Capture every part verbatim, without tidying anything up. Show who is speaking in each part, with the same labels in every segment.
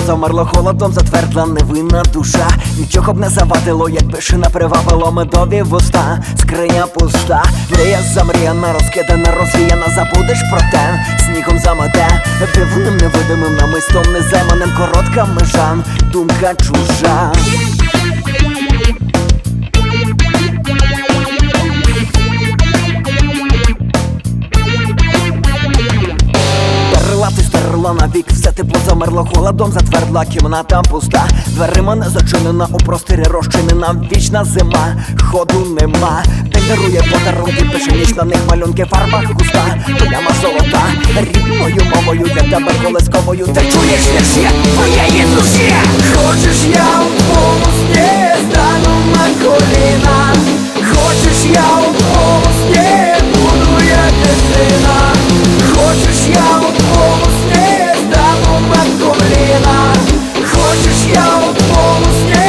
Speaker 1: замерло холодом, затвердла невинна душа. Нічого б не завадило, якби шина привабило медові вуста. Скриня пуста, мрія замріяна, розкидана, розвіяна. Забудеш про те, снігом замете, дивним невидимим намистом незайманим. Коротка межа, думка чужа. Ти стерла навік, все тепло замерло холодом, затвердла кімната пуста. Дверима не зачинена, у просторі розчинена вічна зима, ходу нема. День дарує подарунки, пише ніч на них малюнки, фарба густа, пляма золота. Рідною мовою для тебе колисковою ти чуєш вірші твоєї душі.
Speaker 2: Хочеш, я у твоєму сні стану на коліна. Хочеш, я у твоєму сні буду як дитина. Хочеш, я у твоєму сні стану на коліна. Хочеш, я у твоєму сні.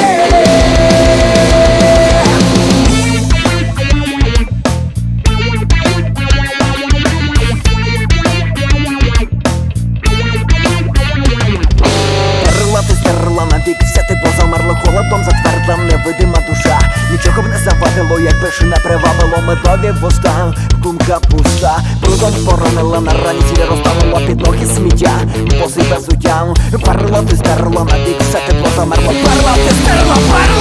Speaker 1: Стерла, ти стерла навік, все тепло замерло холодом, затвердла невидима душа. Нічого б не завадило, якби ж не привабило медові вуста. Думка пуста, брудом поронила, на рані цілі розтанула під ноги сміття. Боси без уття, перла, ти стерла навік, все тепло замерло. Перла, ти стерла, перла.